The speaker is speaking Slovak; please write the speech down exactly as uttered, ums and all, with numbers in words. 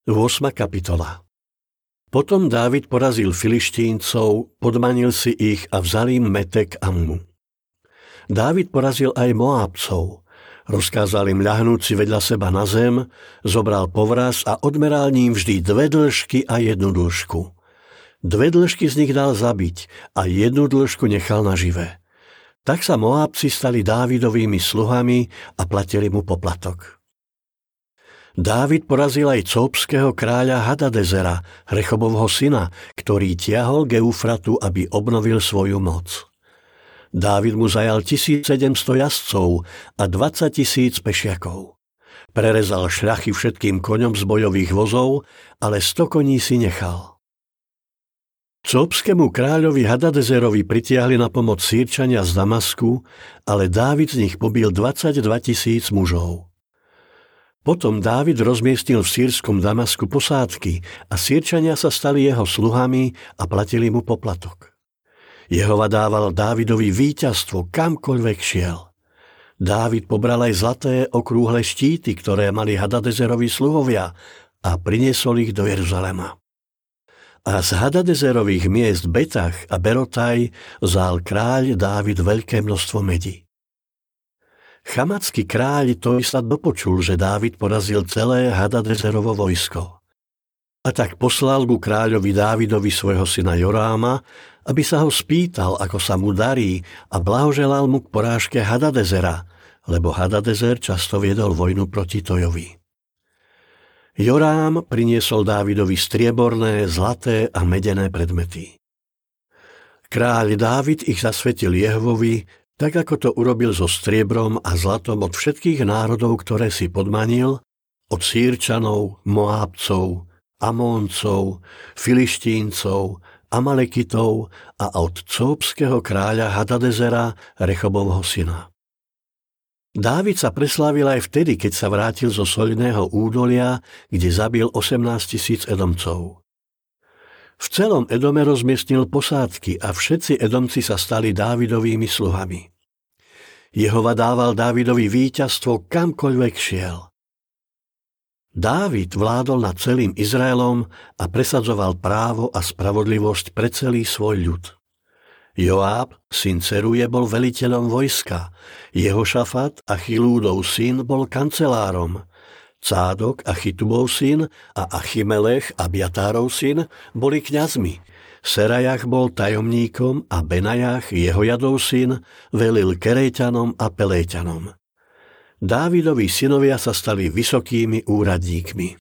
ôsma kapitola. Potom Dávid porazil Filištíncov, podmanil si ich a vzal im Metek a Ammu. Dávid porazil aj Moábcov, rozkázal im ľahnúť si vedľa seba na zem, zobral povraz a odmeral ním vždy dve dĺžky a jednu dĺžku. Dve dĺžky z nich dal zabiť a jednu dĺžku nechal nažive. Tak sa Moábci stali Dávidovými sluhami a platili mu poplatok. Dávid porazil aj cópskeho kráľa Hadadezera, Rechobovho syna, ktorý tiahol k Eufratu, aby obnovil svoju moc. Dávid mu zajal tisícsedemsto jazdcov a dvadsaťtisíc pešiakov. Prerezal šľachy všetkým koňom z bojových vozov, ale sto koní si nechal. Cópskemu kráľovi Hadadezerovi pritiahli na pomoc Sýrčania z Damasku, ale Dávid z nich pobil dvadsaťdva tisíc mužov. Potom Dávid rozmiestnil v sýrskom Damasku posádky a Sýrčania sa stali jeho sluhami a platili mu poplatok. Jehova dával Dávidovi víťazstvo kamkoľvek šiel. Dávid pobral aj zlaté okrúhle štíty, ktoré mali Hadadezerovi sluhovia, a priniesol ich do Jeruzalema. A z Hadadezerových miest Betach a Berotaj vzal kráľ Dávid veľké množstvo medí. Chamacký kráľ to sa dopočul, že Dávid porazil celé Hadadezerovo vojsko. A tak poslal ku kráľovi Dávidovi svojho syna Joráma, aby sa ho spýtal, ako sa mu darí, a blahoželal mu k porážke Hadadezera, lebo Hadadezer často viedol vojnu proti Tojovi. Jorám priniesol Dávidovi strieborné, zlaté a medené predmety. Kráľ Dávid ich zasvetil Jehovovi, tak ako to urobil so striebrom a zlatom od všetkých národov, ktoré si podmanil, od Sýrčanov, Moábcov, Amóncov, Filištíncov, Amalekitov a od cópskeho kráľa Hadadezera, Rechobovho syna. Dávid sa preslávil aj vtedy, keď sa vrátil zo soľného údolia, kde zabil osemnásť tisíc Edomcov. V celom Edome rozmiestnil posádky a všetci Edomci sa stali Dávidovými sluhami. Jehova dával Dávidovi víťazstvo kamkoľvek šiel. Dávid vládol nad celým Izraelom a presadzoval právo a spravodlivosť pre celý svoj ľud. Joáb, syn Ceruje, bol veliteľom vojska, Jehošafat, Achilúdov syn, bol kancelárom, Cádok, Achitubov syn a Achimelech, Abjatárov syn, boli kňazmi, Serajach bol tajomníkom a Benajach, Jehojadov syn, velil Kerejťanom a Pelejťanom. Dávidovi synovia sa stali vysokými úradníkmi.